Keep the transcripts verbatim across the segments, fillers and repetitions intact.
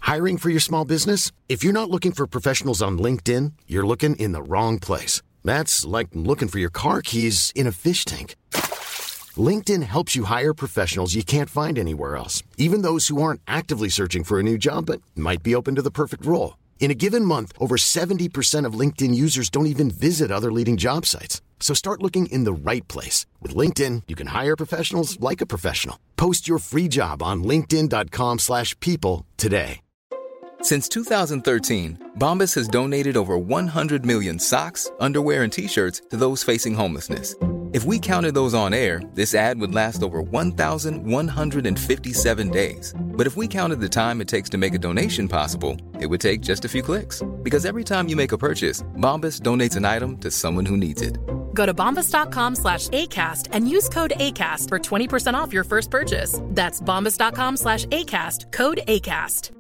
Hiring for your small business? If you're not looking for professionals on LinkedIn, you're looking in the wrong place. That's like looking for your car keys in a fish tank. LinkedIn helps you hire professionals you can't find anywhere else, even those who aren't actively searching for a new job but might be open to the perfect role. In a given month, over seventy percent of LinkedIn users don't even visit other leading job sites. So start looking in the right place. With LinkedIn, you can hire professionals like a professional. Post your free job on linkedin.com slash people today. Since two thousand thirteen, Bombas has donated over one hundred million socks, underwear, and T-shirts to those facing homelessness. If we counted those on air, this ad would last over one thousand one hundred fifty-seven days. But if we counted the time it takes to make a donation possible, it would take just a few clicks. Because every time you make a purchase, Bombas donates an item to someone who needs it. Go to bombas.com slash ACAST and use code ACAST for twenty percent off your first purchase. That's bombas.com slash ACAST, code ACAST.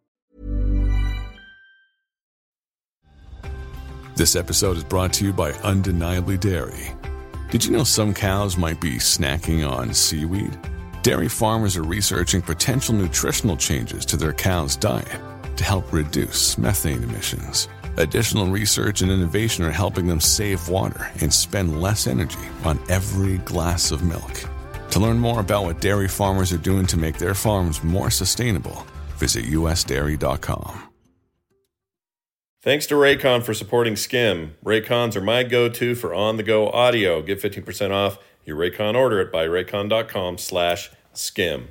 This episode is brought to you by Undeniably Dairy. Did you know some cows might be snacking on seaweed? Dairy farmers are researching potential nutritional changes to their cows' diet to help reduce methane emissions. Additional research and innovation are helping them save water and spend less energy on every glass of milk. To learn more about what dairy farmers are doing to make their farms more sustainable, visit u s dairy dot com. Thanks to Raycon for supporting Skim. Raycons are my go-to for on-the-go audio. Get fifteen percent off your Raycon order at buyraycon.com slash skim.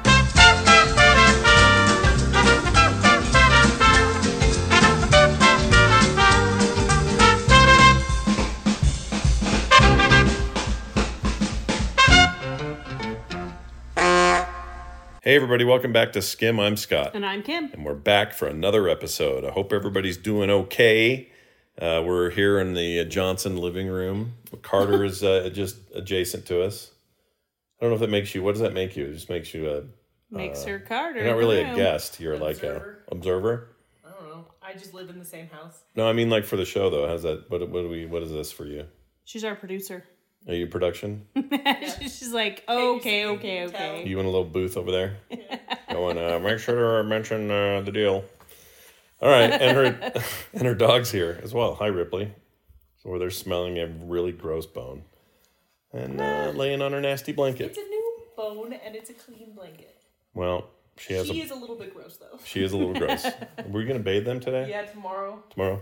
Hey everybody, welcome back to Skim. I'm Scott. And I'm Kim. And we're back for another episode. I hope everybody's doing okay. Uh, we're here in the Johnson living room. Carter is uh, just adjacent to us. I don't know if that makes you, what does that make you? It just makes you a... Makes uh, her Carter. You're not really room. a guest. You're Observer. like a observer. I don't know. I just live in the same house. No, I mean like for the show though. How's that? What, what do we? What is this for you? She's our producer. Are you production? She's like, oh, okay, okay, okay. You in a little booth over there? Going, uh, make sure to mention uh, the deal. All right, and her and her dog's here as well. Hi, Ripley. So where they're smelling a really gross bone and uh, laying on her nasty blanket. It's a new bone and it's a clean blanket. Well, she has. She a, is a little bit gross though. She is a little gross. Are we gonna bathe them today? Yeah, tomorrow. Tomorrow.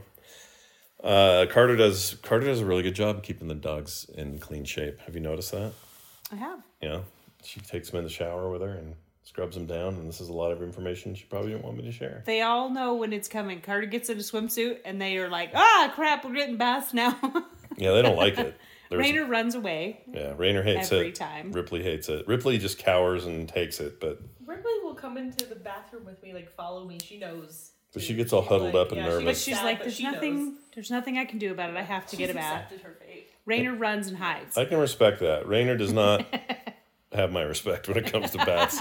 Uh, Carter does. Carter does a really good job of keeping the dogs in clean shape. Have you noticed that? I have. Yeah, she takes them in the shower with her and scrubs them down. And this is a lot of information she probably didn't want me to share. They all know when it's coming. Carter gets in a swimsuit and they are like, ah, crap, we're getting baths now. Yeah, they don't like it. There's, Rainer runs away. Yeah, Rainer hates every it. time. Ripley hates it. Ripley just cowers and takes it, but Ripley will come into the bathroom with me, like follow me. She knows. but she gets all She's huddled like- up and yeah, she nervous. But gets she's sad, like, but there's she nothing, knows. there's nothing I can do about it. I have to get She's a bath. accepted her fate. Rainer runs and hides. I can respect that. Rainer does not have my respect when it comes to bats.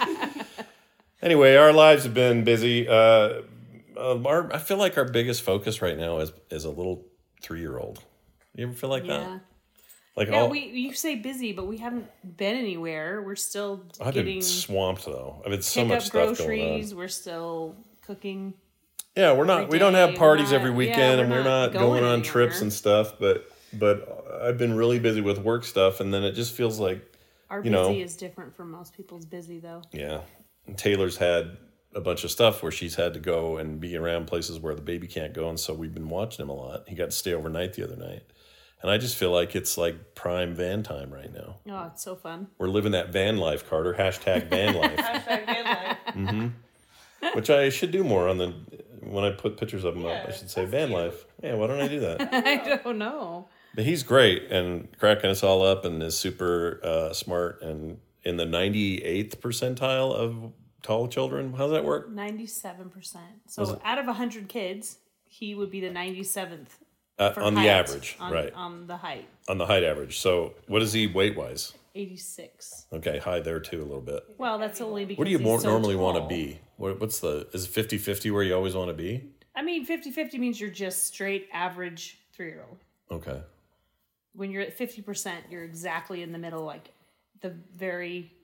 Anyway, our lives have been busy. Uh, uh, our, I feel like our biggest focus right now is is a little three-year-old. You ever feel like Yeah. that? Like Yeah, all, we you say busy, but we haven't been anywhere. We're still I've getting been swamped though. I've had so pick much up stuff going on. groceries. We're still cooking. Yeah, we're not. every We don't have day. parties We're every not- weekend, yeah, we're and we're not not going, going on trips anywhere. and stuff. But but I've been really busy with work stuff, and then it just feels like Our you busy know, is different from most people's busy, though. yeah. And Taylor's had a bunch of stuff where she's had to go and be around places where the baby can't go, and so we've been watching him a lot. He got to stay overnight the other night, and I just feel like it's like prime van time right now. Oh, it's so fun. We're living that van life, Carter. Hashtag van life. Hashtag van life. Mm-hmm. Which I should do more on the when I put pictures of him Yeah, up. I should say that's van cute. life. Yeah, why don't I do that? I don't know. But he's great and cracking us all up and is super uh, smart and in the ninety-eighth percentile of tall children. How's that work? ninety-seven percent. Was So it- out of one hundred kids, he would be the ninety-seventh. Uh, for on the height, average, on, right. On the height. On the height average. So what is he weight-wise? eighty-six. Okay, high there too a little bit. Well, that's only because What do you he's more so normally want to tall. be? What, what's the, is it fifty-fifty where you always want to be? I mean, fifty-fifty means you're just straight average three-year-old. Okay. When you're at fifty percent, you're exactly in the middle, like the very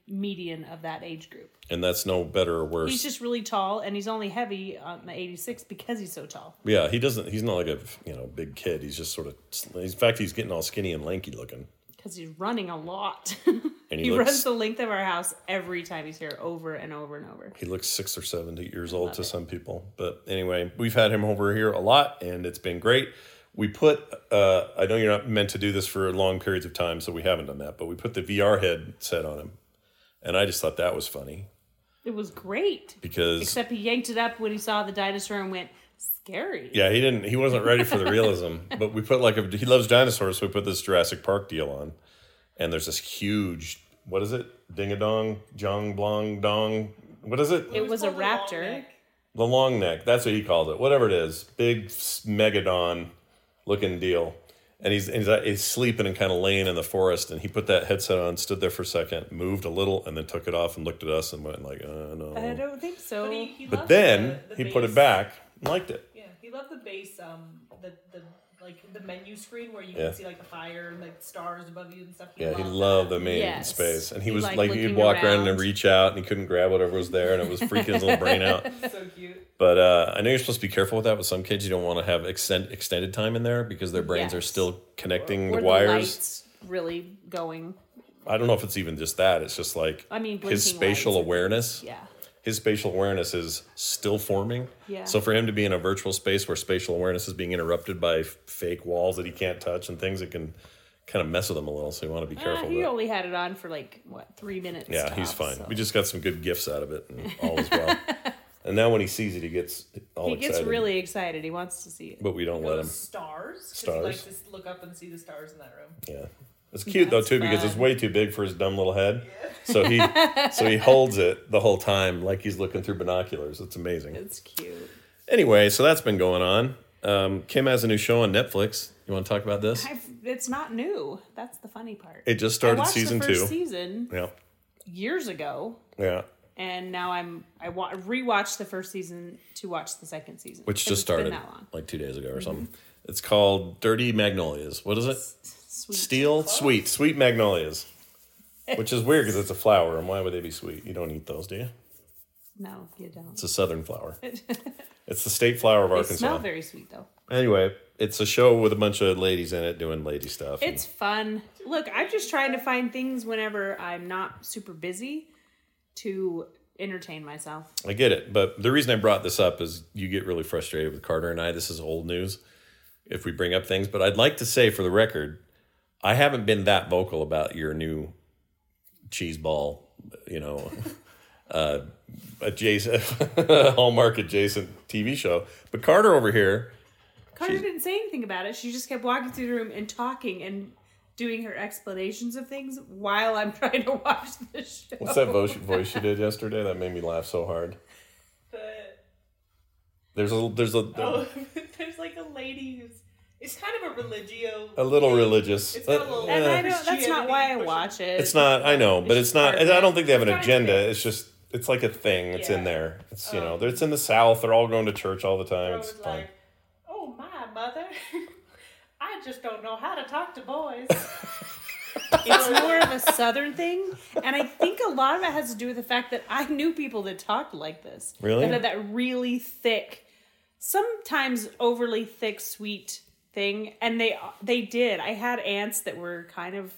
median of that age group. And that's no better or worse. He's just really tall, and he's only heavy on the eighty-six because he's so tall. Yeah, he doesn't. He's not like a you know big kid. He's just sort of. In fact, he's getting all skinny and lanky looking. Because he's running a lot. And he, he looks, runs the length of our house every time he's here, over and over and over. He looks six or seventy years old to it. Some people. But anyway, we've had him over here a lot, and it's been great. We put, uh, I know you're not meant to do this for long periods of time, so we haven't done that, but we put the V R headset on him. And I just thought that was funny. It was great. Because... Except he yanked it up when he saw the dinosaur and went, scary. Yeah, he didn't, he wasn't ready for the realism. But we put like a, he loves dinosaurs, so we put this Jurassic Park deal on. And there's this huge, what is it? Ding-a-dong, jong, blong, dong. What is it? It, it was, was a raptor. The long, neck. the long neck. That's what he calls it. Whatever it is. Big megadon looking deal. And he's, he's he's sleeping and kind of laying in the forest. And he put that headset on, stood there for a second, moved a little, and then took it off and looked at us and went like, uh, no. I don't think so. But, he, he but then the, the he put it base. back and liked it. Yeah, he loved the base, um, the, the like the menu screen where you Yeah. can see like the fire and like stars above you and stuff. He Yeah, he loved loved that. the main Yes. space. And he, He was liked like, he'd looking walk around. around. and reach out, and he couldn't grab whatever was there, and it was freaking his little brain out. So cute. But uh, I know you're supposed to be careful with that. With some kids, you don't want to have extend, extended time in there because their brains Yes. are still connecting Or the the wires. lights really going. I don't know if it's even just that. It's just like I mean, his blinking spatial lights. awareness. Yeah. His spatial awareness is still forming. Yeah. So for him to be in a virtual space where spatial awareness is being interrupted by f- fake walls that he can't touch and things that can kind of mess with him a little, so you want to be careful. Uh, he with only had it on for like, what, three minutes? Yeah, tops, he's fine. so. We just got some good gifts out of it, and all is well. And now when he sees it, he gets all He excited. gets really excited. He wants to see it. But we don't let Those him. stars. 'Cause Stars. He likes to look up and see the stars in that room. Yeah. It's cute though That's too because it's fun. way too big for his dumb little head. So he so he holds it the whole time like he's looking through binoculars. It's amazing. It's cute. Anyway, so that's been going on. Um, Kim has a new show on Netflix. You want to talk about this? I've, it's not new. That's the funny part. It just I started watched season the first two. season Yeah. years ago, Yeah. and now I'm I wa- rewatched the first season to watch the second season, Which 'cause just it's been started that long. like two days ago or something. It's called Dirty Magnolias. What is it? Sweet. Steel? Sweet. Sweet Magnolias. Which is weird because it's a flower, and why would they be sweet? You don't eat those, do you? No, you don't. It's a southern flower. It's the state flower of They Arkansas. smell very sweet though. Anyway, it's a show with a bunch of ladies in it doing lady stuff. It's fun. Look, I'm just trying to find things whenever I'm not super busy to entertain myself. I get it, but the reason I brought this up is you get really frustrated with Carter and I. This is old news if we bring up things, but I'd like to say for the record, I haven't been that vocal about your new cheese ball, you know, uh, adjacent Hallmark adjacent T V show. But Carter over here, Carter She's- didn't say anything about it. She just kept walking through the room and talking and doing her explanations of things while I'm trying to watch the show. what's that voice, voice she did yesterday? That made me laugh so hard. But There's a there's a oh, there's like a lady who's it's kind of a religio. a little religious. It's got a Uh, little- And eh. I don't, that's not why I watch it. It's not. I know, but it's not. part of I don't it. think they have an It's not agenda. it. It's just. It's like a thing. It's in Yeah. there. It's you know. Um, It's in the South. They're all going to church all the time. I It's was fun. like, oh my mother, I just don't know how to talk to boys. It's more of a southern thing, and I think a lot of it has to do with the fact that I knew people that talked like this. Really? That had that really thick, sometimes overly thick, sweet thing, and they they did. I had aunts that were kind of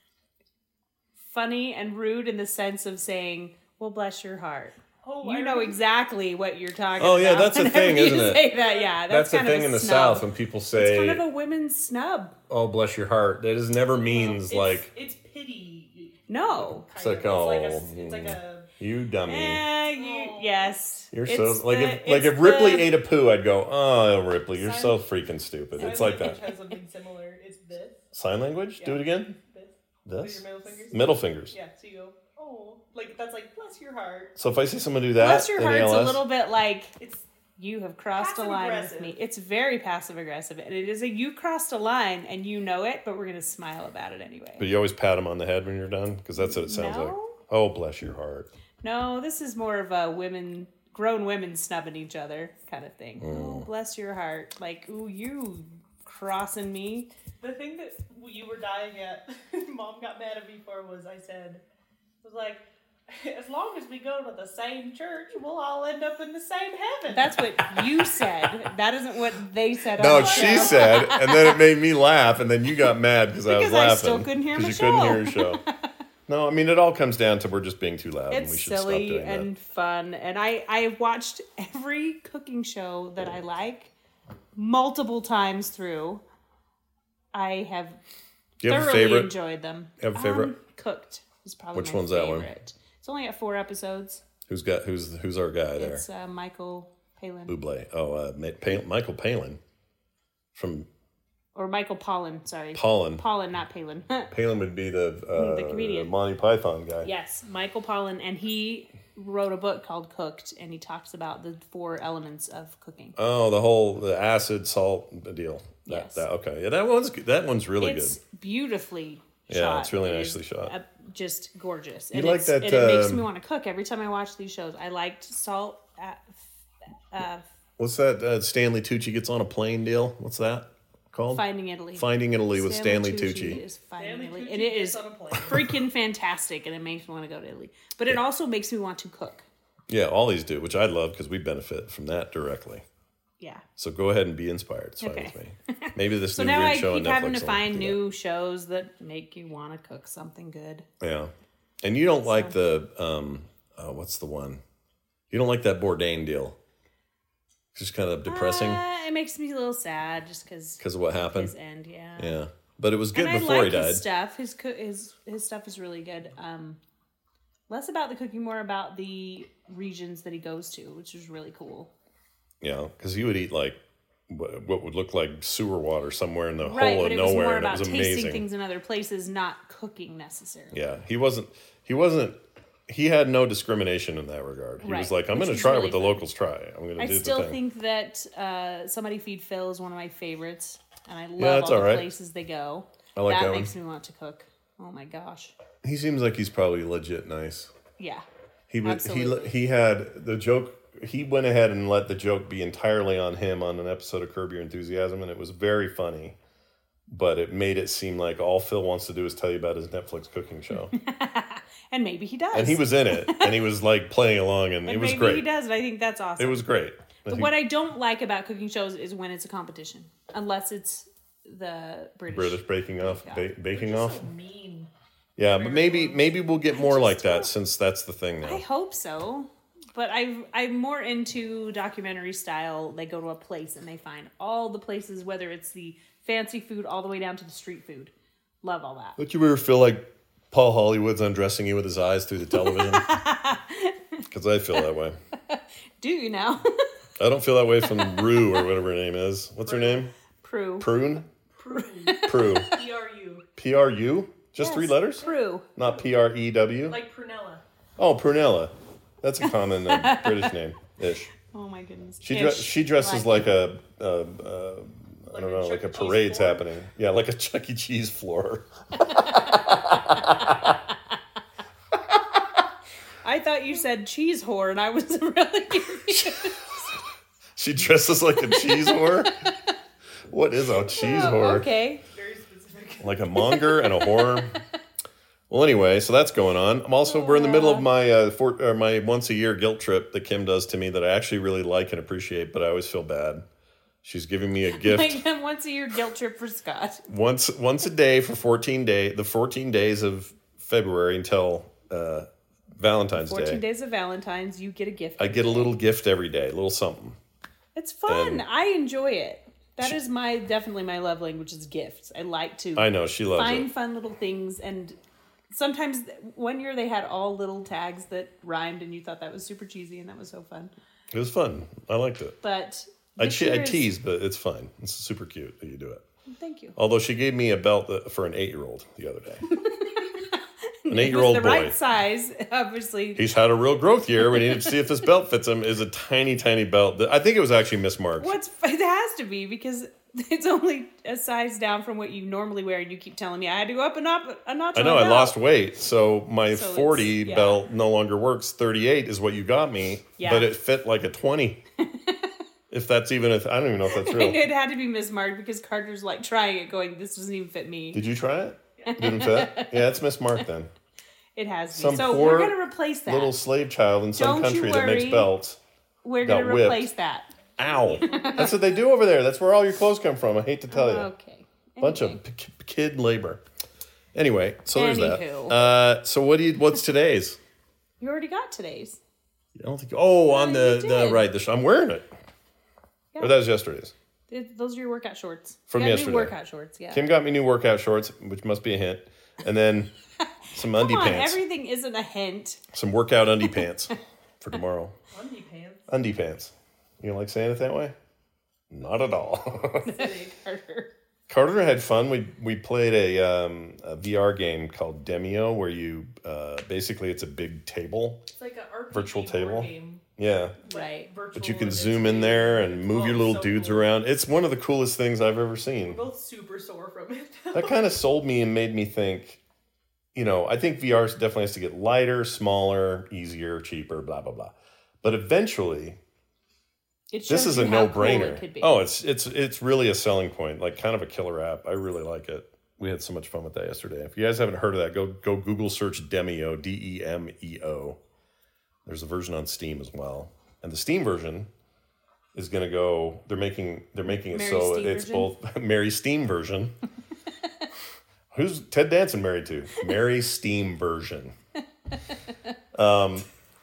funny and rude in the sense of saying, "Well, bless your heart." Oh, You I know remember- exactly what you're talking Oh, about. yeah, that's a whenever thing, you isn't it? Say that, yeah. That's That's, the kind thing of a in the snub. South when people say, It's kind of a women's snub. "Oh, bless your heart." That is never means It's, like it's pity. No. it's kind like of. oh, it's like a, it's like a you dummy. Eh, you, Oh. yes. You're It's so like the- if like it's if Ripley the- ate a poo, I'd go, "Oh, Ripley, you're so Sign- freaking stupid." sign It's like language that. has something similar. It's this. Sign language. Do Yeah. it again. This. With This. your middle fingers. Middle fingers. Yeah. So you go. Oh, like that's like bless your heart. So if I see someone do that, Bless your in heart's A L a S, little bit like It's you have crossed a line with Passive-aggressive. me. It's very passive aggressive, and it is a you crossed a line and you know it, but we're gonna smile about it anyway. But you always pat them on the head when you're done because that's what it sounds like. No. Oh, bless your heart. No, this is more of a women, grown women snubbing each other kind of thing. Mm. Oh, bless your heart. Like, ooh, you crossing me. the thing that you were dying at. Mom got mad at me for was I said, I was like, as long as we go to the same church, we'll all end up in the same heaven. That's what you said. That isn't what they said. No, on the she show. said, and then it made me laugh, and then you got mad because I was Because I laughing. still couldn't hear my you show. couldn't hear your show. No, I mean, it all comes down to we're just being too loud, and we It's should stop silly doing and that. fun, and I I watched every cooking show that I like multiple times through. I have Do you have a thoroughly favorite? enjoyed them. You have a favorite? Um, Cooked is probably Which my one's that one? favorite. It's only at four episodes. Who's got who's who's our guy there? It's uh, Michael Palin Bublé. Oh, uh, Ma- Pa- Michael Palin from or Michael Pollan. Sorry, Pollan. Pollan, not Palin. Palin would be the uh, The comedian. Monty Python guy. Yes, Michael Pollan, and he wrote a book called Cooked, and he talks about the four elements of cooking. Oh, the whole the acid salt deal. That, Yes. that okay. Yeah, that one's good. That one's really It's good. beautifully Yeah, shot. it's really It nicely is, shot. uh, just gorgeous. You and like it's, that, and it makes um, me want to cook every time I watch these shows. I liked Salt. Uh, uh, What's that? Uh, Stanley Tucci gets on a plane deal. What's that called? Finding Italy. Finding Italy with Stanley Tucci. is Finding Stanley Italy, Tucci and it gets is on a plane. freaking fantastic, and it makes me want to go to Italy. But it also makes me want to cook. Yeah, all these do, which I love because we benefit from that directly. Yeah. So go ahead and be inspired. It's fine Okay. with me. Maybe this So new now weird I show on keep Netflix having to will find do that. new shows that make you want to cook something good. Yeah, and you don't like the um, uh, what's the one? You don't like that Bourdain deal? It's just kind of depressing Uh, it makes me a little sad just because because of what happened. his end. Yeah. Yeah, but it was good and before I like he died. his stuff. His co- his his stuff is really good. Um, less about the cooking, more about the regions that he goes to, which is really cool. Yeah, because he would eat like what, what would look like sewer water somewhere in the Right, hole but of it was nowhere, more and it about was tasting amazing. things in other places, not cooking necessarily. Yeah, he wasn't. He wasn't. He had no discrimination in that regard. He was Right, like, "I'm which going to is try really what the fun. locals try. I'm going to I do still the thing." think that uh, Somebody Feed Phil is one of my favorites, and I love Yeah, it's all all the right. places they go. I like that that one. makes me want to cook. Oh my gosh. He seems like he's probably legit nice. Yeah. He would. Absolutely. He he had the joke. He went ahead and let the joke be entirely on him on an episode of Curb Your Enthusiasm, and it was very funny. But it made it seem like all Phil wants to do is tell you about his Netflix cooking show, And maybe he does. and he was in it, and he was like playing along, and, And it was maybe great. he does, and I think that's awesome. It was great. But He- what I don't like about cooking shows is when it's a competition, unless it's the British. British baking off, Yeah. ba- baking off. Mean. Yeah, but maybe maybe we'll get more like that since that's the thing I now. hope so. But I I'm more into documentary style. They go to a place and they find all the places, whether it's the fancy food all the way down to the street food. Love all that. Don't you ever feel like Paul Hollywood's undressing you with his eyes through the television? Because I feel that way. Do you now? I don't feel that way from Rue or whatever her name is. What's her name? Prue. Prune? Prune. Prue. P R U. P R U? Just three Yes, letters? Prue. Not P R E W? Like Prunella. Oh, Prunella. That's a common uh, British name ish. Oh my goodness. She dre- Ish. she dresses like a, a, a I don't a know, like Chuck a E. Cheese parade's floor? happening. Yeah, like a Chuck E. Cheese floor. I thought you said cheese whore, and I was really confused. She dresses like a cheese whore? What is a cheese Oh, whore? okay. Very specific. Like a monger and a whore. Well, anyway, so that's going on. I'm also we're in the middle of my uh, for, or my once a year guilt trip that Kim does to me that I actually really like and appreciate, but I always feel bad. She's giving me a gift Like a once a year guilt trip for Scott. once once a day for fourteen day the fourteen days of February until uh, Valentine's fourteen Day. days of Valentine's, you get a gift. I get a little gift every day, a little something. It's fun. and- I enjoy it. That is my definitely my love language is gifts. I like to I know she loves find it. fun little things, and sometimes one year they had all little tags that rhymed, and you thought that was super cheesy, and that was so fun. It was fun. I liked it. But I, this che- I year is- tease, but it's fine. It's super cute that you do it. Thank you. Although she gave me a belt that, for an eight-year-old the other day. An It eight-year-old was the boy. right size, obviously. He's had a real growth year. We need to see if this belt fits him. Is a tiny, tiny belt. That, I think it was actually mismarked. What's it has to be because it's only a size down from what you normally wear, and you keep telling me I had to go up and up a notch. I on know my I belt. lost weight, so my So it's- forty yeah. belt no longer works. thirty-eight is what you got me, Yeah. but it fit like a twenty. If that's even a, th- I don't even know if that's real. It had to be mismarked because Carter's like trying it, going, "This doesn't even fit me." Did you try it? Didn't fit. Yeah, it's mismarked then. It has to be. Some So poor we're going to replace that. little slave child in some Don't you country that makes worry. belts. we're got going to whipped. replace that. Ow. That's what they do over there. That's where all your clothes come from. I hate to tell you. Okay. Bunch Anyway. of p- kid labor. Anyway, so there's Anywho. that. Uh, so what do you? What's today's? You already got today's. I don't think. Oh, on Yeah, the you the did. right. The sh- I'm wearing it. Yeah. Or that was yesterday's. It- those are your workout shorts. From You got yesterday. New workout shorts, yeah. Kim got me new workout shorts, which must be a hint, and then some undie Come on, pants. everything isn't a hint. Some workout undie pants for tomorrow. Undie pants. Undie pants. You don't like saying it that way? Not at all. Carter. Carter had fun. We we played a, um, a V R game called Demio, where you uh, basically it's a big table. It's like an R P G Virtual board table. game. Yeah, Right. Virtual but you can and zoom it's in there really- and move oh, your little so dudes cool. around. It's one of the coolest things I've ever seen. We're both super sore from it. That kind of sold me and made me think. You know, I think V R definitely has to get lighter, smaller, easier, cheaper, blah blah blah. But eventually, It this shows is you a how cool no-brainer. it could be. Oh, it's it's it's really a selling point, like kind of a killer app. I really like it. We had so much fun with that yesterday. If you guys haven't heard of that, go go Google search Demio, D E M E O. There's a version on Steam as well, and the Steam version is going to go. They're making they're making it Mary so Steam it's version? both Mary Steam version. Who's Ted Danson married to? Mary Steam version. Um,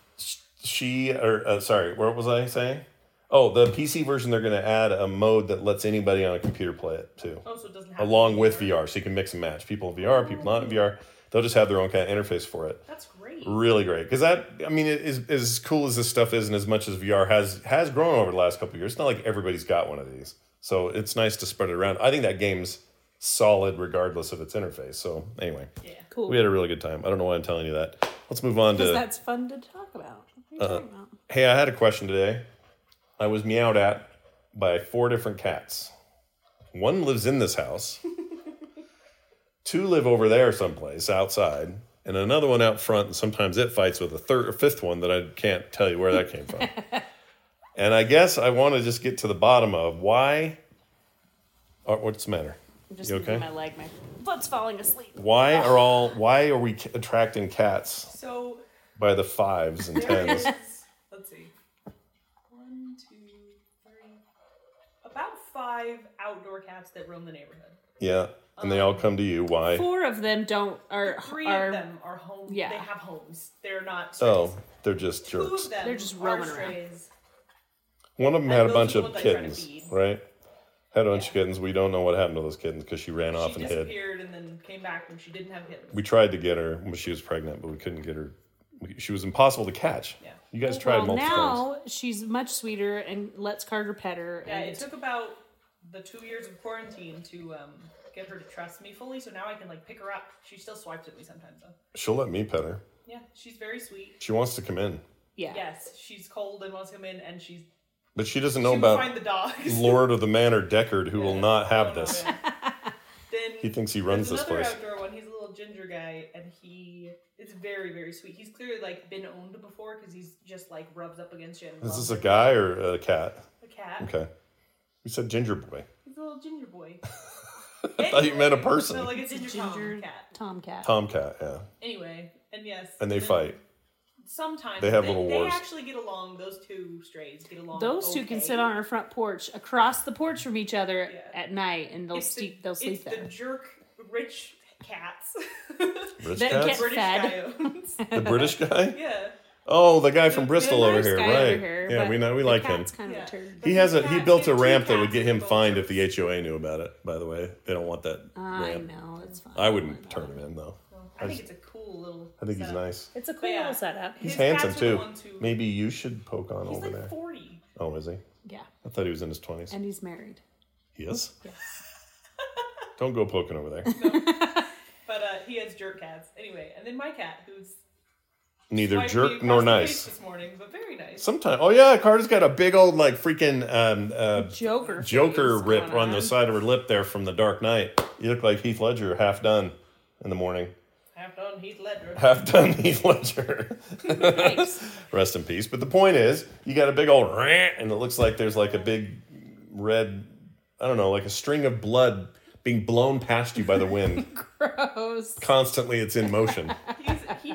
she or uh, sorry, what was I saying? Oh, the P C version, they're going to add a mode that lets anybody on a computer play it too, Oh, so it doesn't have along to be with V V R, so you can mix and match. People in V R, people not in V R. They'll just have their own kind of interface for it. That's great. Really great, because that I mean, it is as cool as this stuff is, and as much as V R has has grown over the last couple of years. It's not like everybody's got one of these, so it's nice to spread it around. I think that game's solid regardless of its interface. So anyway, Yeah. Cool. we had a really good time. I don't know why I'm telling you that. Let's move on Because to. that's fun to talk about. What are you talking about? Hey, I had a question today. I was meowed at by four different cats. One lives in this house. Two live over there someplace outside, and another one out front. And sometimes it fights with a third or fifth one that I can't tell you where that came from. And I guess I want to just get to the bottom of why. Oh, what's the matter? I'm just You moving okay? my leg. My foot's falling asleep. Why are all? Why are we attracting cats So by the fives and there tens? is, let's see, one, two, three, about five outdoor cats that roam the neighborhood. Yeah, and they all come to you. Why? Four of them don't are Three are of them are home. yeah. They have homes. They're not strays. Oh, they're just Two jerks. of them They're just are roaming around. strays. One of them And had a those bunch are the of ones I try to kittens, feed. right? Had a bunch of kittens. We don't know what happened to those kittens because she ran off She and hid. disappeared and then came back when she didn't have kittens. We tried to get her when she was pregnant, but we couldn't get her. We- She was impossible to catch. Yeah. You guys tried well, multiple times. now she's much sweeter and lets Carter pet her. Yeah, and it took about the two years of quarantine to um, get her to trust me fully, so now I can like pick her up. She still swipes at me sometimes though. She'll let me pet her. Yeah, she's very sweet. She wants to come in, yeah. Yes, she's cold and wants to come in, and she's but she doesn't she know will about find the dogs. Lord of the Manor Deckard, who will not have Oh, no, this. yeah. Then He thinks he runs there's this another place. outdoor one. He's a little ginger guy, and he is very, very sweet. He's clearly like been owned before because he's just like rubs up against you. And Is loves this a it. guy or a cat? A cat. Okay. You said ginger boy. He's a little ginger boy. I thought you meant a person. No, like a ginger, Ginger cat. tomcat. Tomcat, yeah. Anyway, and yes. And they then fight. Sometimes They have little They wars. actually get along. Those two strays get along. Those two can okay. sit on our front porch, across the porch from each other Yeah. at night, and they'll It's the- sleep. They'll sleep it's there. the jerk rich cats. Rich That cats? gets- British Fed. coyotes. The British guy? Yeah. Oh, the guy from The Bristol over nice here, guy right? over here, yeah, but we know we the like him. cat's kind of Yeah. a turd. He has a he Cats, built a two ramp that cats would get and him both fined jerks. if the H O A knew about it. By the way, they don't want that I ramp. know it's fine. I wouldn't turn him in though. I think it's a cool little. I think he's setup. nice. It's a cool But yeah. little setup. He's His handsome cats are the too. ones who- Maybe you should poke on He's over like there. forty. Oh, is he? Yeah, I thought he was in his twenties. and he's married. He is. Yes. Don't go poking over there. But uh, he has jerk cats. Anyway, and then my cat, who's Neither swiped me jerk across nor the face nice. this morning, but very nice. Sometimes. Oh yeah, Carter's got a big old like freaking um, uh, Joker. Joker face rip going on the side of her lip there from the Dark Knight. You look like Heath Ledger, half done in the morning. Half done Heath Ledger. Half done Heath Ledger. Nice. Rest in peace. But the point is, you got a big old rant, and it looks like there's like a big red, I don't know, like a string of blood being blown past you by the wind. Gross. Constantly, it's in motion. He's, he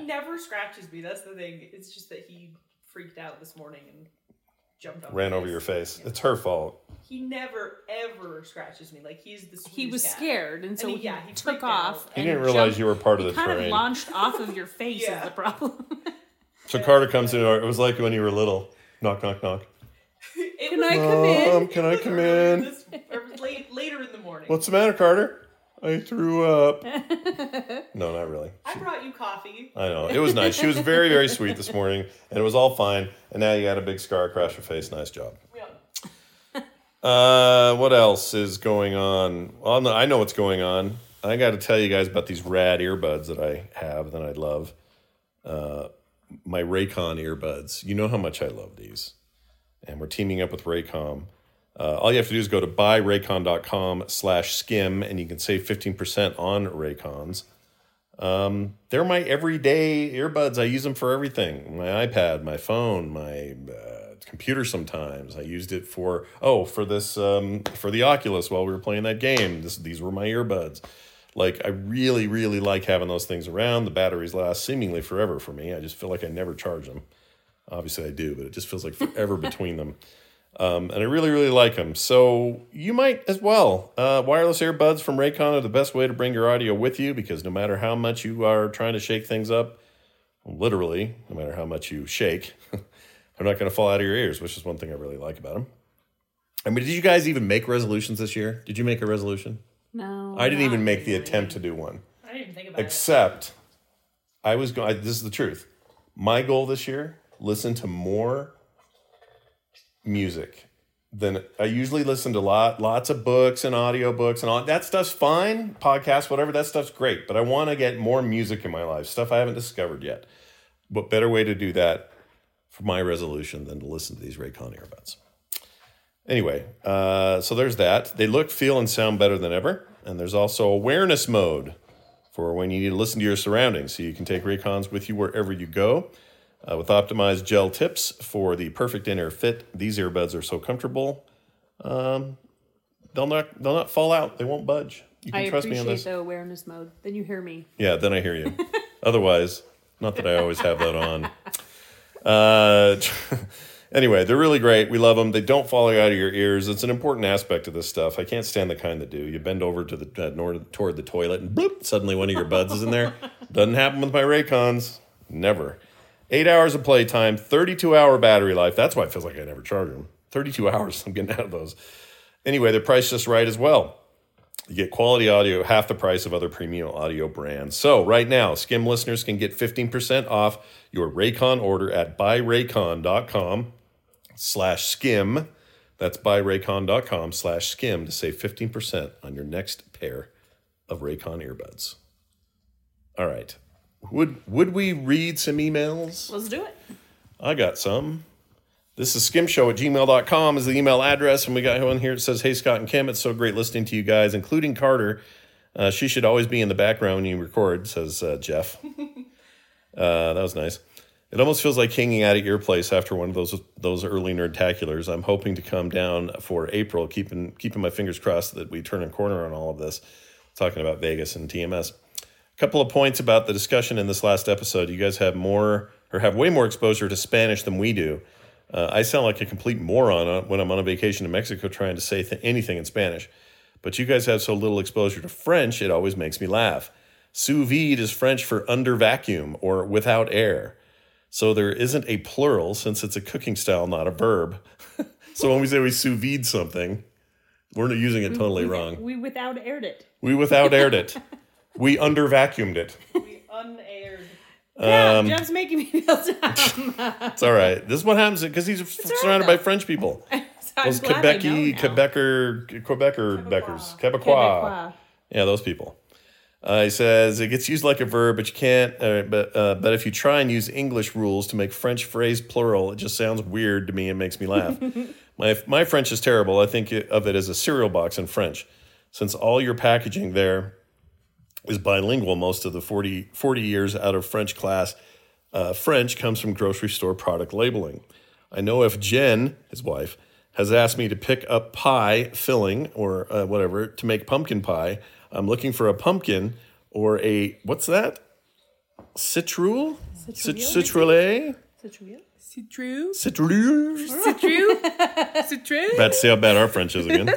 never scratches me. That's the thing. It's just that he freaked out this morning and jumped on Ran my over face. your face. Yeah. It's her fault. He never ever scratches me. Like he's the sweetest He was cat. scared, and so he, he, yeah, he took freaked off. out. He and didn't realize jumped- you were part of he the kind terrain. of launched off of your face Yeah. is the problem. So Carter comes in. It was like when you were little. Knock, knock, knock. It Can was- I come in? Mom, can I come in? This, or late, later in the morning. What's the matter, Carter? I threw up. No, not really. I brought you coffee. I know. It was nice. She was very, very sweet this morning, and it was all fine. And now you got a big scar across your face. Nice job. Yeah. Uh, what else is going on? Well, no, I know what's going on. I got to tell you guys about these rad earbuds that I have that I love. Uh, my Raycon earbuds. You know how much I love these. And we're teaming up with Raycom. Uh, all you have to do is go to buyraycon.com slash skim, and you can save fifteen percent on Raycons. Um, they're my everyday earbuds. I use them for everything. My iPad, my phone, my uh, computer sometimes. I used it for, oh, for this, um, for the Oculus while we were playing that game. This, these were my earbuds. Like, I really, really like having those things around. The batteries last seemingly forever for me. I just feel like I never charge them. Obviously I do, but it just feels like forever between them. Um, and I really, really like them. So you might as well. Uh, wireless earbuds from Raycon are the best way to bring your audio with you, because no matter how much you are trying to shake things up, literally, no matter how much you shake, they're not going to fall out of your ears, which is one thing I really like about them. I mean, did you guys even make resolutions this year? Did you make a resolution? No. I didn't not even make the really. attempt to do one. I didn't even think about Except, I was going, this is the truth. My goal this year, listen to more music than I usually listen to. Lot, lots of books and audiobooks and all that stuff's fine. Podcasts, whatever, that stuff's great. But I want to get more music in my life, stuff I haven't discovered yet. What better way to do that for my resolution than to listen to these Raycon earbuds? Anyway, uh, so there's that. They look, feel, and sound better than ever. And there's also awareness mode for when you need to listen to your surroundings, so you can take Raycons with you wherever you go. Uh, with optimized gel tips for the perfect in-ear fit, these earbuds are so comfortable. Um, they'll not they'll not fall out. They won't budge. You can I trust me on appreciate this. the awareness mode. Then you hear me. Yeah, then I hear you. Otherwise, not that I always have that on. Uh, anyway, they're really great. We love them. They don't fall out of your ears. It's an important aspect of this stuff. I can't stand the kind that do. You bend over to the uh, nor- toward the toilet and bloop, suddenly one of your buds is in there. Doesn't happen with my Raycons. Never. Eight hours of playtime, thirty-two hour battery life. That's why it feels like I never charge them. thirty-two hours I'm getting out of those. Anyway, they're priced just right as well. You get quality audio, half the price of other premium audio brands. So right now, Skim listeners can get fifteen percent off your Raycon order at buyraycon.com slash skim. That's buyraycon.com slash skim to save fifteen percent on your next pair of Raycon earbuds. All right. Would would we read some emails? Let's do it. I got some. This is skimshow at gmail dot com is the email address. And we got one here that says, hey, Scott and Kim, it's so great listening to you guys, including Carter. Uh, she should always be in the background when you record, says uh, Jeff. uh, that was nice. It almost feels like hanging out at your place after one of those those early nerdtaculars. I'm hoping to come down for April, keeping keeping my fingers crossed that we turn a corner on all of this, talking about Vegas and T M S. A couple of points about the discussion in this last episode. You guys have more, or have way more exposure to Spanish than we do. Uh, I sound like a complete moron when I'm on a vacation in Mexico trying to say th- anything in Spanish. But you guys have so little exposure to French, it always makes me laugh. Sous vide is French for under vacuum or without air. So there isn't a plural since it's a cooking style, not a verb. So when we say we sous vide something, we're not using it totally we, wrong. We without aired it. We without aired it. We under vacuumed it. We unaired. Yeah, Um, Jeff's making me feel dumb. It's all right. This is what happens because he's surrounded though. by French people. So I'm Those glad I know Quebec-y, now. Quebecer, Quebecer, Beckers, Quebecois. Quebecois. Yeah, those people. Uh, he says it gets used like a verb, but you can't. Uh, but uh, but if you try and use English rules to make French phrase plural, it just sounds weird to me and makes me laugh. my my French is terrible. I think of it as a cereal box in French, since all your packaging there is bilingual. Most of the forty, forty years out of French class, uh, French comes from grocery store product labeling. I know if Jen, his wife, has asked me to pick up pie filling or uh, whatever to make pumpkin pie, I'm looking for a pumpkin or a, what's that? Citrule? Citrule? Citrule? Citrule? Citrus. Citrule? Citrus. Citrus. About to see how bad our French is again.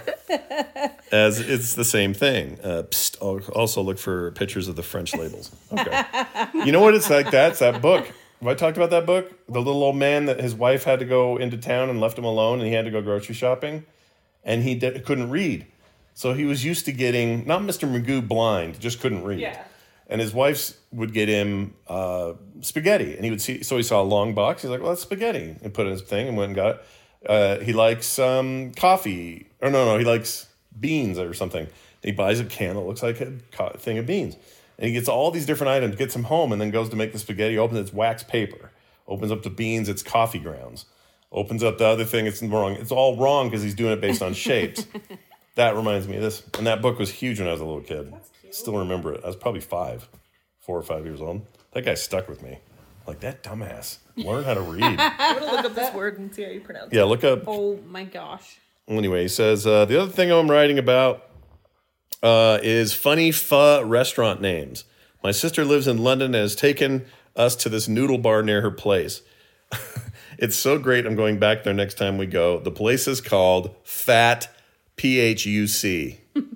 As it's the same thing. Uh, psst, I'll also look for pictures of the French labels. Okay. You know what it's like? That's that book. Have I talked about that book? The little old man that his wife had to go into town and left him alone, and he had to go grocery shopping, and he did, couldn't read. So he was used to getting, not Mister Magoo blind, just couldn't read. Yeah. And his wife would get him uh, spaghetti, and he would see. So he saw a long box. He's like, "Well, that's spaghetti," and put it in his thing, and went and got it. Uh, he likes um, coffee, or no, no, he likes beans or something. He buys a can that looks like a co- thing of beans, and he gets all these different items, gets them home, and then goes to make the spaghetti. Opens it's wax paper. Opens up the beans, it's coffee grounds. Opens up the other thing, it's wrong. It's all wrong because he's doing it based on shapes. That reminds me of this, and that book was huge when I was a little kid. Still remember it. I was probably five, four or five years old. That guy stuck with me. Like, that dumbass. Learn how to read. I'm going to look up this word and see how you pronounce Yeah, it. look up. Oh my gosh. Anyway, he says, uh, the other thing I'm writing about uh, is funny pho restaurant names. My sister lives in London and has taken us to this noodle bar near her place. It's so great. I'm going back there next time we go. The place is called Fat P H U C.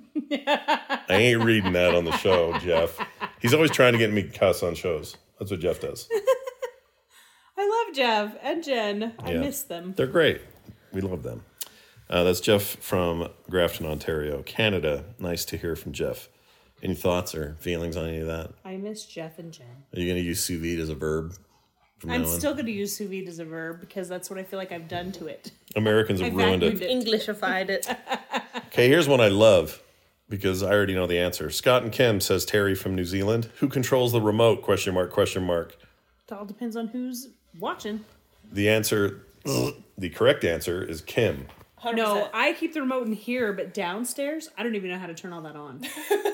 I ain't reading that on the show, Jeff. He's always trying to get me to cuss on shows. That's what Jeff does. I love Jeff and Jen. I Yeah. miss them. They're great. We love them. Uh, that's Jeff from Grafton, Ontario, Canada. Nice to hear from Jeff. Any thoughts or feelings on any of that? I miss Jeff and Jen. Are you going to use sous vide as a verb from I'm now on? still going to use sous vide as a verb because that's what I feel like I've done to it. Americans have I ruined vacuumed it. it. Englishified it. Okay, here's one I love because I already know the answer. Scott and Kim, says Terry from New Zealand. Who controls the remote? Question mark, question mark. It all depends on who's watching. The answer, the correct answer is Kim. one hundred percent. No, I keep the remote in here, but downstairs, I don't even know how to turn all that on.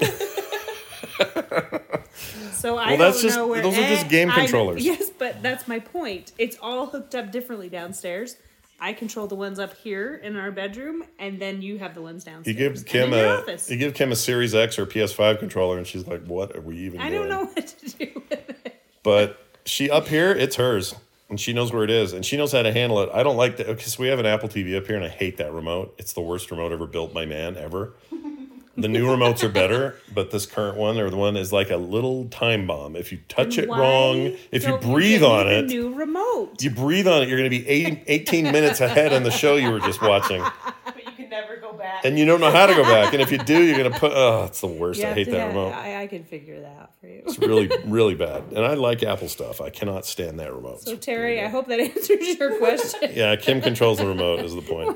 So I Well, that's don't just- know where. those are just game I know- controllers. yes, but that's my point. It's all hooked up differently downstairs. I control the ones up here in our bedroom, and then you have the ones You downstairs. give and Kim in your a office. you give Kim a Series X or P S five controller, and she's like, "What are we even I doing?" don't know what to do with it. But she up here, it's hers, and she knows where it is, and she knows how to handle it. I don't like that because we have an Apple T V up here, and I hate that remote. It's the worst remote ever built by man ever. The new remotes are better, but this current one or the one is like a little time bomb. If you touch it Why wrong, if you don't breathe get me on the it, new remote. you breathe on it, you're going to be eighty, eighteen minutes ahead on the show you were just watching. But you can never go back. And you don't know how to go back. And if you do, you're going to put, oh, it's the worst. You I have hate to that have- remote. I, I can figure that out for you. It's really, really bad. And I like Apple stuff. I cannot stand that remote. So Terry, I hope that answers your question. Yeah, Kim controls the remote is the point.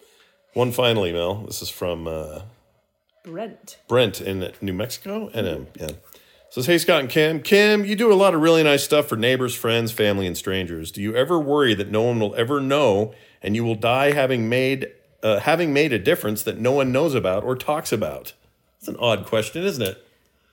One final email. This is from uh, Brent. Brent in New Mexico. N M, yeah. Says, hey, Scott and Kim. Kim, you do a lot of really nice stuff for neighbors, friends, family, and strangers. Do you ever worry that no one will ever know and you will die having made uh, having made a difference that no one knows about or talks about? It's an odd question, isn't it?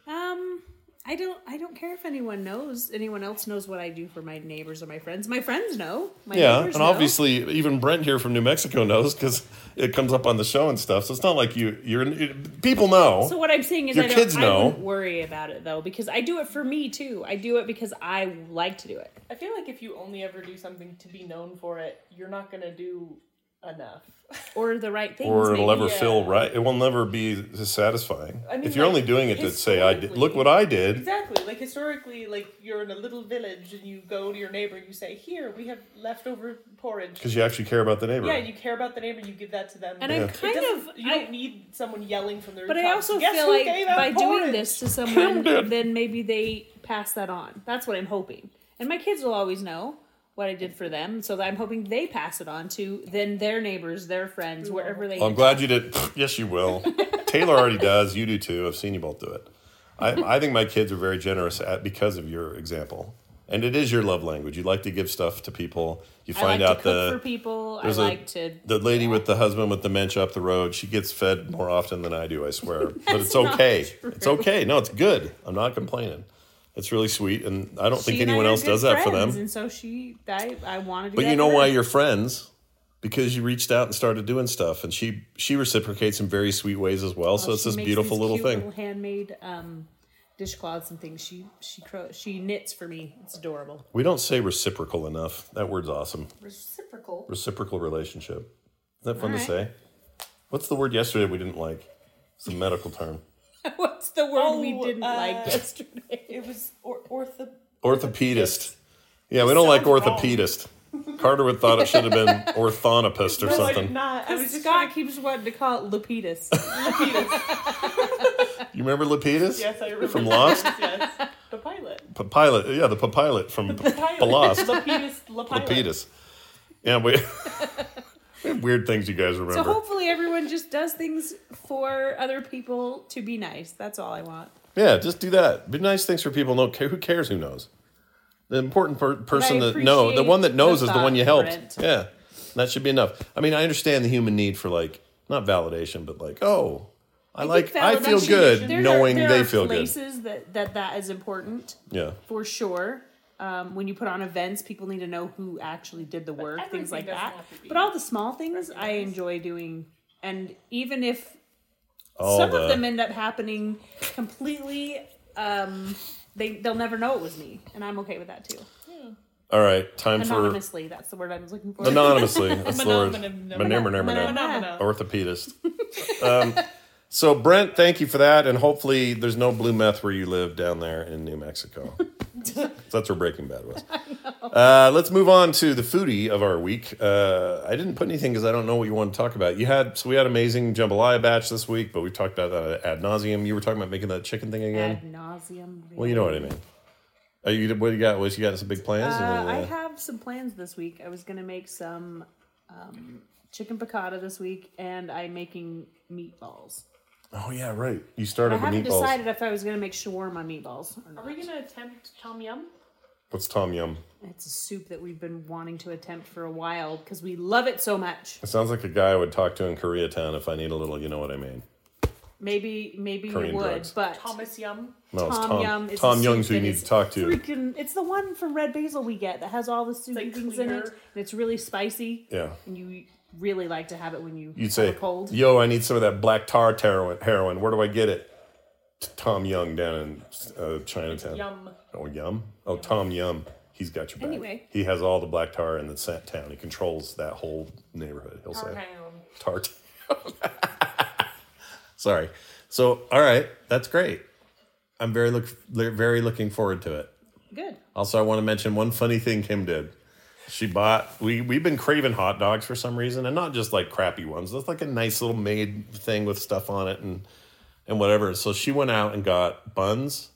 Um, I don't. I don't care if anyone knows. Anyone else knows what I do for my neighbors or my friends. My friends know. My Yeah, neighbors and know. obviously even Brent here from New Mexico knows because it comes up on the show and stuff. So it's not like you, you're, people know. So what I'm saying is, Your I don't. kids I know. wouldn't worry about it though because I do it for me too. I do it because I like to do it. I feel like if you only ever do something to be known for it, you're not going to do enough. Or the right things. or it'll maybe. never yeah. feel right. It will never be as satisfying. I mean, if you're like, only doing it to say, "I did, look what I did." Exactly. Like historically, like you're in a little village and you go to your neighbor and you say, "Here, we have leftover porridge." Because you actually care about the neighbor. Yeah, you care about the neighbor. You give that to them. And Yeah. I'm It kind doesn't- of. You I, don't need someone yelling from the but I rooftops, also "Guess feel who like gave out by doing porridge?" this to someone, did. then maybe they pass that on. That's what I'm hoping. And my kids will always know what I did for them, so that I'm hoping they pass it on to then their neighbors, their friends, wherever they. Well, I'm glad you did. Yes, you will. Taylor already does. You do too. I've seen you both do it. I, I think my kids are very generous at because of your example, and it is your love language. You like to give stuff to people. You I find like out to cook the for people. I there's a- like to. the lady with the husband with dementia up the road. She gets fed more often than I do. I swear, but it's not okay. true. It's okay. No, it's good. I'm not complaining. It's really sweet, and I don't think She and I anyone are else good does that for friends, them. And so she, I, I want to do But that you know for why her. you're friends? Because you reached out and started doing stuff, and she she reciprocates in very sweet ways as well. So Well, it's she this makes beautiful these little cute thing. little handmade um, dishcloths and things. She she cro- she knits for me. It's adorable. We don't say reciprocal enough. That word's awesome. Reciprocal. Reciprocal relationship. Isn't that fun All to right. say? What's the word yesterday we didn't like? It's a medical term. What's the word we Oh, didn't uh, like yesterday? It was or- ortho. Orthopedist. Yeah, we don't like Sounds wrong. orthopedist. Carter would thought it should have been orthonopist or No, I did something. not. I was just Scott trying keeps wanting to call it Lapidus. You remember Lapidus? Yes, I remember. From Lost? Yes. The pilot. P- pilot. Yeah, the p- pilot from The pilot. P- Lost. Lapidus. La pilot. Lapidus. Yeah, we, we have weird things you guys So remember. hopefully everyone just does things for other people to be nice. That's all I want. Yeah, just do that. Be nice things for people. No, who cares? Who knows? The important per- person that know, the appreciate one that knows the is the one you thought, helped. Brent. Yeah, that should be enough. I mean, I understand the human need for like not validation, but like, oh, I, like, I feel Validation- good there knowing are, there they are feel good. places that, that that is important Yeah, for sure. Um, when you put on events, people need to know who actually did the work, things everything like doesn't that. have to be But all the small things I enjoy doing, and even if all some the of them end up happening completely, um, they they'll never know it was me, and I'm okay with that too. all right. Time for Anonymously, that's the word I was looking for. anonymously. That's the word. Phenomena- Phenomena- Phenomena. Orthopedist. Um, so Brent, thank you for that, and hopefully there's no blue meth where you live down there in New Mexico. That's where Breaking Bad was. Uh, let's move on to the foodie of our week. Uh, I didn't put anything because I don't know what you want to talk about. You had so we had amazing jambalaya batch this week, but we talked about that ad nauseum. You were talking about making that chicken thing again. Ad nauseum. Well, you know what I mean. Are you what you got? Was you got some big plans? Uh, Any, I uh, have some plans this week. I was gonna make some um, chicken piccata this week, and I'm making meatballs. oh yeah, right. You I started the haven't meatballs. decided if I was gonna make shawarma meatballs or Are not. we gonna attempt Tom Yum? What's Tom Yum? It's a soup that we've been wanting to attempt for a while because we love it so much. It sounds like a guy I would talk to in Koreatown if I need a little. You know what I mean? Maybe, maybe Korean you would, drugs. but Thomas Yum. No, it's Tom, Tom. Yum is Tom a Young's soup who you that need is to talk to. Freaking, it's the one from Red Basil we get that has all the soupy like things in it, clear. and it's really spicy. Yeah. And you really like to have it when you You'd have say, a cold. "Yo, I need some of that black tar heroin. Heroin. Where do I get it?" Tom Young down in uh, Chinatown. Yum. Oh, Yum. Oh, Tom Yum. He's got your back. Anyway. He has all the black tar in the sa- town. He controls that whole neighborhood. He'll say tar. Sorry. So, all right, that's great. I'm very look very looking forward to it. Good. Also, I want to mention one funny thing Kim did. She bought, we, we've been craving hot dogs for some reason, and not just like crappy ones. It's like a nice little made thing with stuff on it and and whatever. So she went out and got buns,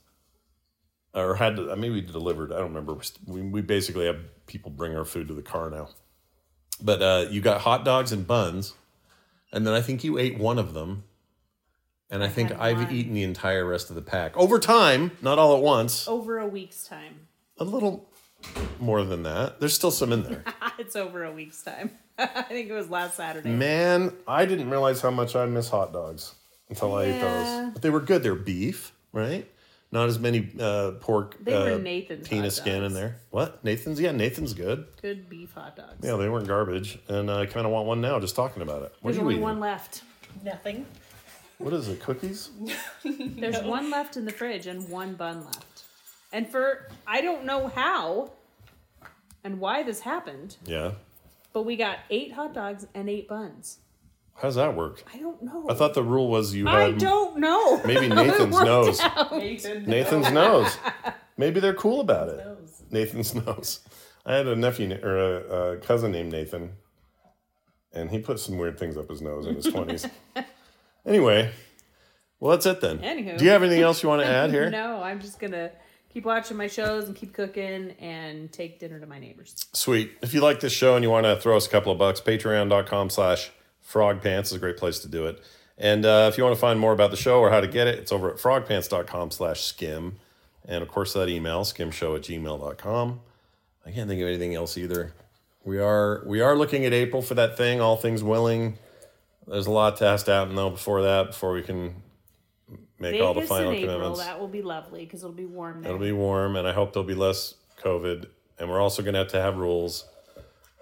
or had to, maybe we delivered. I don't remember. We, we basically have people bring our food to the car now. But uh, you got hot dogs and buns, and then I think you ate one of them. And I, think had I've one. eaten the entire rest of the pack. Over time, not all at once. Over a week's time. A little more than that. There's still some in there. It's over a week's time. I think it was last Saturday. Man, I didn't realize how much I miss hot dogs until I ate Yeah. those. But they were good. They're beef, right? Not as many uh, pork They were uh, Nathan's penis hot skin in dogs. there. What? Nathan's? Yeah, Nathan's good. Good beef hot dogs. Yeah, they weren't garbage. And I kind of want one now just talking about it. What There's are you only eating? one left. Nothing. What is it, cookies? There's one left in the fridge and one bun left. And for, I don't know how and why this happened, Yeah. but we got eight hot dogs and eight buns. How does that work? I don't know. I thought the rule was you I had don't know. maybe how it Nathan's worked nose. out. Nathan. Nathan's nose. Maybe they're cool about it. Nose. Nathan's nose. I had a nephew na- or a, a cousin named Nathan, and he put some weird things up his nose in his twenties. Anyway, well, that's it then. Anywho. Do you have anything else you want to add here? No, I'm just going to keep watching my shows and keep cooking and take dinner to my neighbors. Sweet. If you like this show and you want to throw us a couple of bucks, patreon.com slash frogpants is a great place to do it. And uh, if you want to find more about the show or how to get it, it's over at frogpants.com slash skim. And of course, that email, skimshow at gmail dot com. I can't think of anything else either. We are we are looking at April for that thing, all things willing. There's a lot to test out, and though before that, before we can make all the Vegas final in April, commitments. that will be lovely because it'll be warm there. It'll be warm, and I hope there'll be less COVID. And we're also going to have to have rules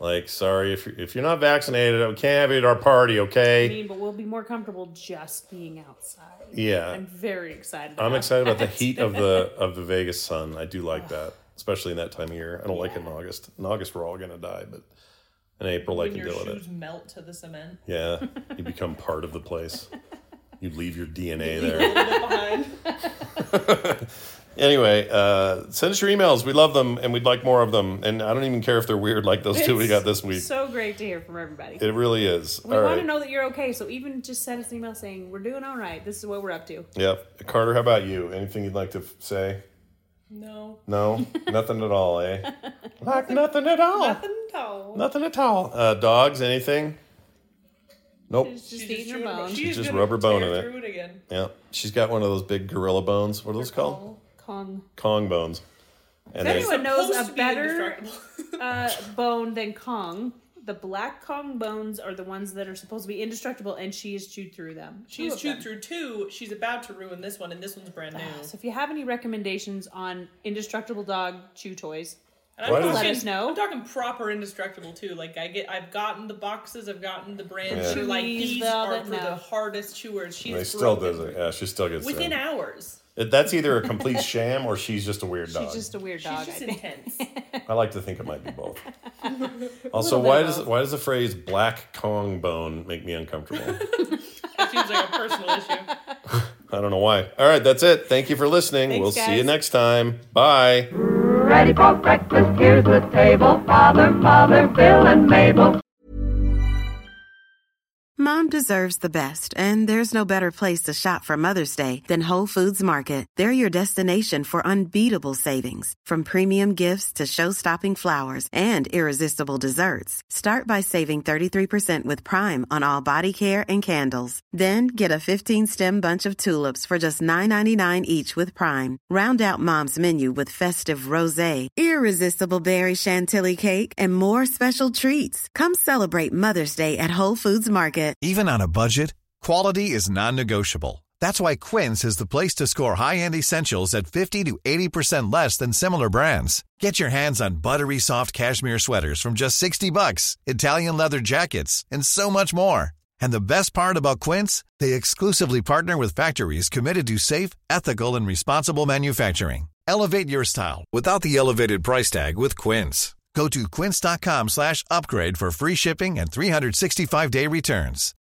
Like, sorry, if, if you're not vaccinated, we can't have you at our party, I okay? mean, but we'll be more comfortable just being outside. Yeah. I'm very excited. I'm about excited about the that. heat of the of the Vegas sun. I do like that, especially in that time of year. I don't like it in August. In August, we're all going to die, but in April, I When can your deal with shoes it. melt to the cement. Yeah, you become part of the place. You leave your D N A there. Leave it behind. Anyway, uh, send us your emails. We love them, and we'd like more of them. And I don't even care if they're weird like those two we got this week. So great to hear from everybody. It really is. We All want right. to know that you're okay, so even just send us an email saying we're doing all right. This is what we're up to. Yep. Carter, how about you? Anything you'd like to f- say? No. No? Nothing at all, eh? Like nothing at all. Nothing at all. Nothing at all. Uh, dogs, anything? Nope. She's just She's eating her chewing- bones. She's just gonna rubber bone tear in it. through it again. Yeah. She's got one of those big gorilla bones. What are those called? Kong. Kong bones. And If they, anyone knows Supposed a to be better indestructible. uh, bone than Kong, the black Kong bones are the ones that are supposed to be indestructible, and she has chewed through them. Two She's of chewed them. through two. She's about to ruin this one, and this one's brand new. So if you have any recommendations on indestructible dog chew toys, And Why I'm does- talking, Let us know. I'm talking proper indestructible too. Like I get, I've gotten the boxes, I've gotten the brand Yeah. new. Like Chewies, these Velvet, are for no. the hardest chewers. She they is still broken does it. Yeah, she still gets within through. hours. It- That's either a complete sham or she's just a weird dog. she's just a weird dog. She's just I think. intense. I like to think it might be both. Also, bit why of does both. why does the phrase "black Kong bone" make me uncomfortable? That seems like a personal issue. I don't know why. All right, that's it. Thank you for listening. Thanks, we'll see guys. you next time. Bye. Ready for breakfast, here's the table. Father, Mother, Bill, and Mabel. Mom deserves the best, and there's no better place to shop for Mother's Day than Whole Foods Market. They're your destination for unbeatable savings, from premium gifts to show-stopping flowers and irresistible desserts. Start by saving thirty-three percent with Prime on all body care and candles. Then get a fifteen-stem bunch of tulips for just nine ninety-nine each with Prime. Round out Mom's menu with festive rosé, irresistible berry chantilly cake, and more special treats. Come celebrate Mother's Day at Whole Foods Market. Even on a budget, quality is non-negotiable. That's why Quince is the place to score high-end essentials at fifty to eighty percent less than similar brands. Get your hands on buttery soft cashmere sweaters from just sixty bucks, Italian leather jackets, and so much more. And the best part about Quince, they exclusively partner with factories committed to safe, ethical, and responsible manufacturing. Elevate your style without the elevated price tag with Quince. Go to quince.com slash upgrade for free shipping and three sixty-five day returns.